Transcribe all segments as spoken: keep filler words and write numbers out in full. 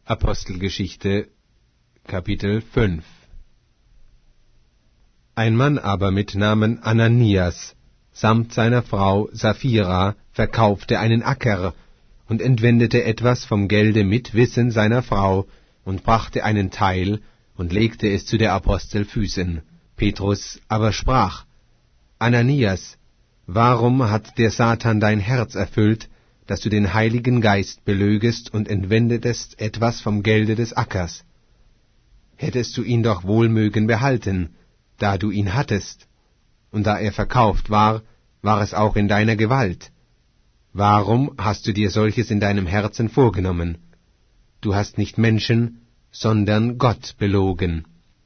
Apostelgeschichte, Kapitel fünf. Ein Mann aber mit Namen Ananias, samt seiner Frau Sapphira, verkaufte einen Acker und entwendete etwas vom Gelde mit Wissen seiner Frau und brachte einen Teil und legte es zu der Apostel Füßen. Petrus aber sprach: Ananias, warum hat der Satan dein Herz erfüllt, dass du den Heiligen Geist belögest und entwendetest etwas vom Gelde des Ackers? Hättest du ihn doch wohl mögen behalten, da du ihn hattest, und da er verkauft war, war es auch in deiner Gewalt. Warum hast du dir solches in deinem Herzen vorgenommen? Du hast nicht Menschen, sondern Gott belogen.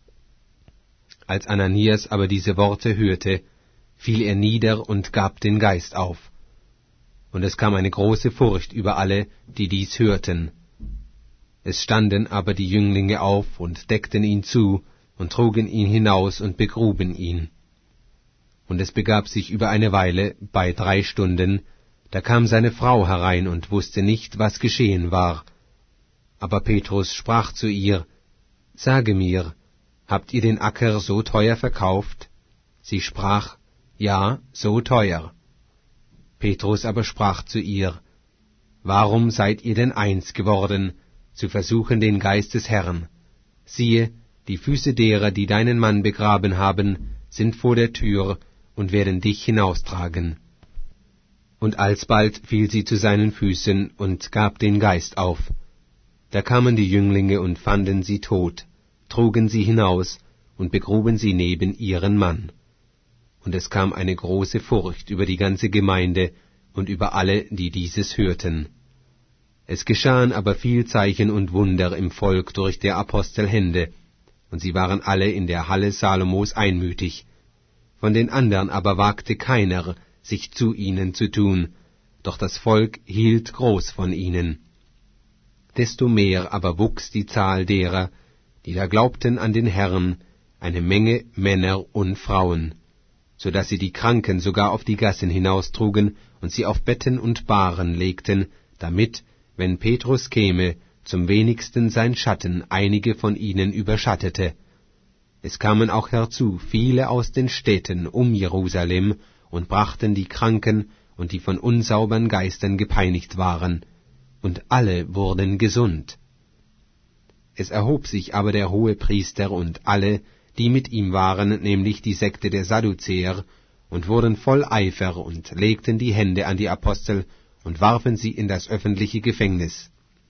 Als Ananias aber diese Worte hörte, fiel er nieder und gab den Geist auf. Und es kam eine große Furcht über alle, die dies hörten. Es standen aber die Jünglinge auf und deckten ihn zu und trugen ihn hinaus und begruben ihn. Und es begab sich über eine Weile, bei drei Stunden, da kam seine Frau herein und wusste nicht, was geschehen war. Aber Petrus sprach zu ihr: Sage mir, habt ihr den Acker so teuer verkauft? Sie sprach: Ja, so teuer. Petrus aber sprach zu ihr: Warum seid ihr denn eins geworden, zu versuchen den Geist des Herrn? Siehe, die Füße derer, die deinen Mann begraben haben, sind vor der Tür und werden dich hinaustragen. Und alsbald fiel sie zu seinen Füßen und gab den Geist auf. Da kamen die Jünglinge und fanden sie tot, trugen sie hinaus und begruben sie neben ihren Mann. Und es kam eine große Furcht über die ganze Gemeinde und über alle, die dieses hörten. Es geschahen aber viel Zeichen und Wunder im Volk durch der Apostel Hände, und sie waren alle in der Halle Salomos einmütig. Von den andern aber wagte keiner, sich zu ihnen zu tun, doch das Volk hielt groß von ihnen. Desto mehr aber wuchs die Zahl derer, die da glaubten an den Herrn, eine Menge Männer und Frauen, so dass sie die Kranken sogar auf die Gassen hinaustrugen und sie auf Betten und Bahren legten, damit, wenn Petrus käme, zum wenigsten sein Schatten einige von ihnen überschattete. Es kamen auch herzu viele aus den Städten um Jerusalem und brachten die Kranken und die von unsaubern Geistern gepeinigt waren, und alle wurden gesund. Es erhob sich aber der Hohepriester und alle, die mit ihm waren, nämlich die Sekte der Sadduzäer, und wurden voll Eifer und legten die Hände an die Apostel und warfen sie in das öffentliche Gefängnis.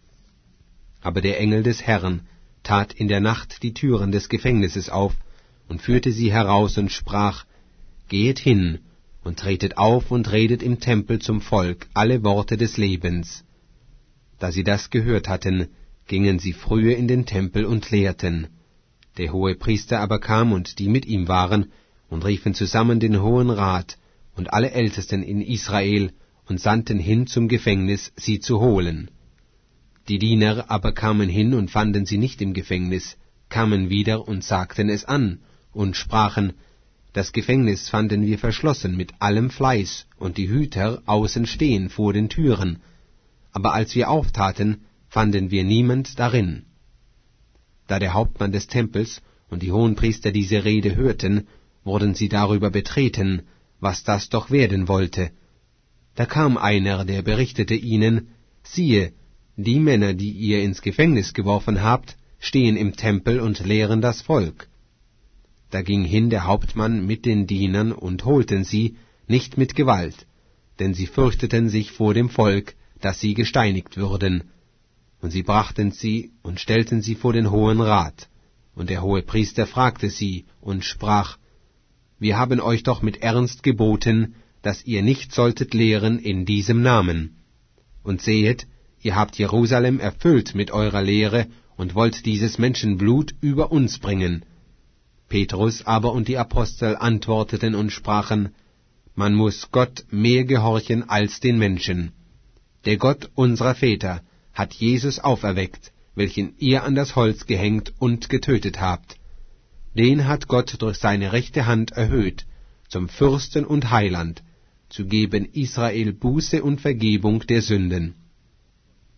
Aber der Engel des Herrn tat in der Nacht die Türen des Gefängnisses auf und führte sie heraus und sprach: Gehet hin und tretet auf und redet im Tempel zum Volk alle Worte des Lebens. Da sie das gehört hatten, gingen sie frühe in den Tempel und lehrten. Der Hohepriester aber kam und die mit ihm waren und riefen zusammen den Hohen Rat und alle Ältesten in Israel und sandten hin zum Gefängnis, sie zu holen. Die Diener aber kamen hin und fanden sie nicht im Gefängnis, kamen wieder und sagten es an und sprachen: Das Gefängnis fanden wir verschlossen mit allem Fleiß und die Hüter außen stehen vor den Türen, aber als wir auftaten, fanden wir niemand darin. Da der Hauptmann des Tempels und die Hohenpriester diese Rede hörten, wurden sie darüber betreten, was das doch werden wollte. Da kam einer, der berichtete ihnen: Siehe, die Männer, die ihr ins Gefängnis geworfen habt, stehen im Tempel und lehren das Volk. Da ging hin der Hauptmann mit den Dienern und holten sie, nicht mit Gewalt, denn sie fürchteten sich vor dem Volk, dass sie gesteinigt würden. Und sie brachten sie und stellten sie vor den Hohen Rat. Und der Hohepriester fragte sie und sprach: Wir haben euch doch mit Ernst geboten, dass ihr nicht solltet lehren in diesem Namen. Und sehet, ihr habt Jerusalem erfüllt mit eurer Lehre und wollt dieses Menschenblut über uns bringen. Petrus aber und die Apostel antworteten und sprachen: Man muß Gott mehr gehorchen als den Menschen. Der Gott unserer Väter hat Jesus auferweckt, welchen ihr an das Holz gehängt und getötet habt. Den hat Gott durch seine rechte Hand erhöht, zum Fürsten und Heiland, zu geben Israel Buße und Vergebung der Sünden.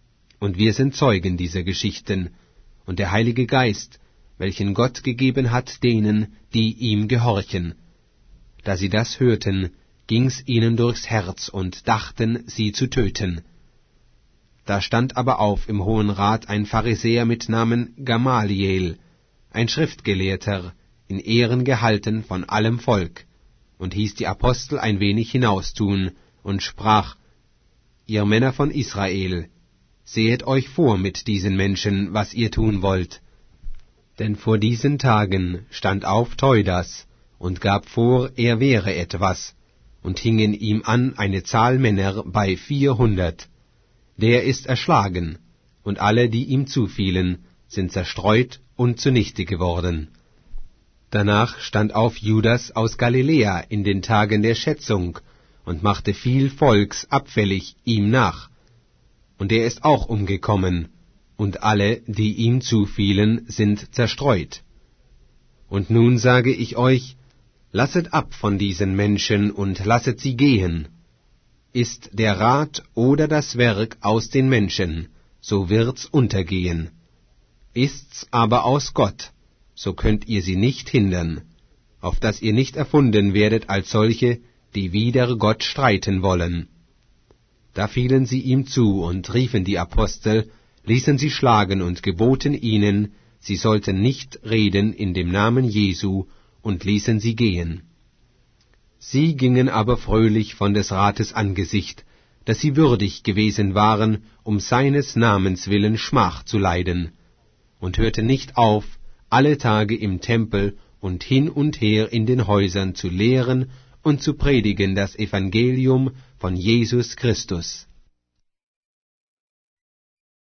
und wir sind Zeugen dieser Geschichten, und der Heilige Geist, welchen Gott gegeben hat denen, die ihm gehorchen. Da sie das hörten, ging's ihnen durchs Herz und dachten, sie zu töten. Da stand aber auf im Hohen Rat ein Pharisäer mit Namen Gamaliel, ein Schriftgelehrter, in Ehren gehalten von allem Volk, und hieß die Apostel ein wenig hinaustun, und sprach: Ihr Männer von Israel, sehet euch vor mit diesen Menschen, was ihr tun wollt. Denn vor diesen Tagen stand auf Theudas und gab vor, er wäre etwas, und hingen ihm an eine Zahl Männer bei vierhundert. Der ist erschlagen, und alle, die ihm zufielen, sind zerstreut und zunichte geworden. Danach stand auf Judas aus Galiläa in den Tagen der Schätzung und machte viel Volks abfällig ihm nach. Und er ist auch umgekommen, und alle, die ihm zufielen, sind zerstreut. Und nun sage ich euch, lasset ab von diesen Menschen und lasset sie gehen. Ist der Rat oder das Werk aus den Menschen, so wird's untergehen. Ist's aber aus Gott, so könnt ihr sie nicht hindern, auf dass ihr nicht erfunden werdet als solche, die wider Gott streiten wollen. Da fielen sie ihm zu und riefen die Apostel, ließen sie schlagen und geboten ihnen, sie sollten nicht reden in dem Namen Jesu, und ließen sie gehen. Sie gingen aber fröhlich von des Rates Angesicht, dass sie würdig gewesen waren, um seines Namens willen Schmach zu leiden, und hörten nicht auf, alle Tage im Tempel und hin und her in den Häusern zu lehren und zu predigen das Evangelium von Jesus Christus.